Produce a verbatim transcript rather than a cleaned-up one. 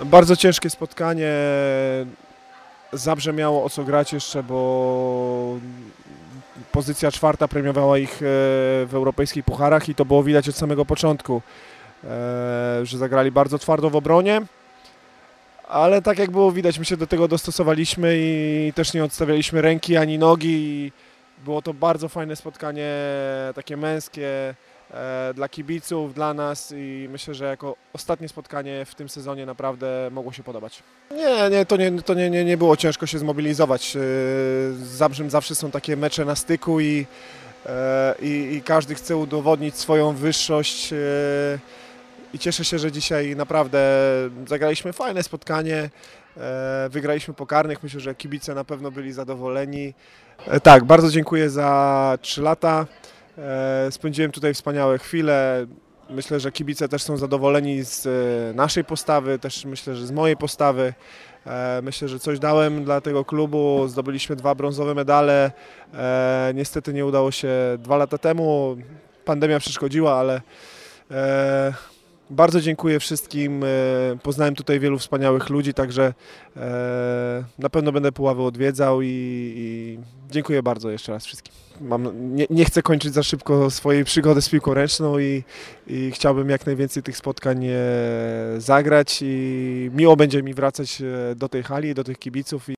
Bardzo ciężkie spotkanie. Zabrze miało o co grać jeszcze, bo pozycja czwarta premiowała ich w europejskich pucharach i to było widać od samego początku, że zagrali bardzo twardo w obronie, ale tak jak było widać, my się do tego dostosowaliśmy i też nie odstawialiśmy ręki ani nogi. Było to bardzo fajne spotkanie, takie męskie, dla kibiców, dla nas i myślę, że jako ostatnie spotkanie w tym sezonie naprawdę mogło się podobać. Nie, nie, to, nie, to nie, nie, nie było ciężko się zmobilizować. Z Zabrzym zawsze są takie mecze na styku i, i, i każdy chce udowodnić swoją wyższość i cieszę się, że dzisiaj naprawdę zagraliśmy fajne spotkanie. Wygraliśmy po karnych, myślę, że kibice na pewno byli zadowoleni. Tak, bardzo dziękuję za trzy lata. Spędziłem tutaj wspaniałe chwile. Myślę, że kibice też są zadowoleni z naszej postawy, też myślę, że z mojej postawy. Myślę, że coś dałem dla tego klubu. Zdobyliśmy dwa brązowe medale. Niestety nie udało się dwa lata temu. Pandemia przeszkodziła, ale bardzo dziękuję wszystkim. Poznałem tutaj wielu wspaniałych ludzi, także na pewno będę Puławy odwiedzał i, i dziękuję bardzo jeszcze raz wszystkim. Mam, nie, nie chcę kończyć za szybko swojej przygody z piłką ręczną i, i chciałbym jak najwięcej tych spotkań zagrać i miło będzie mi wracać do tej hali, do tych kibiców.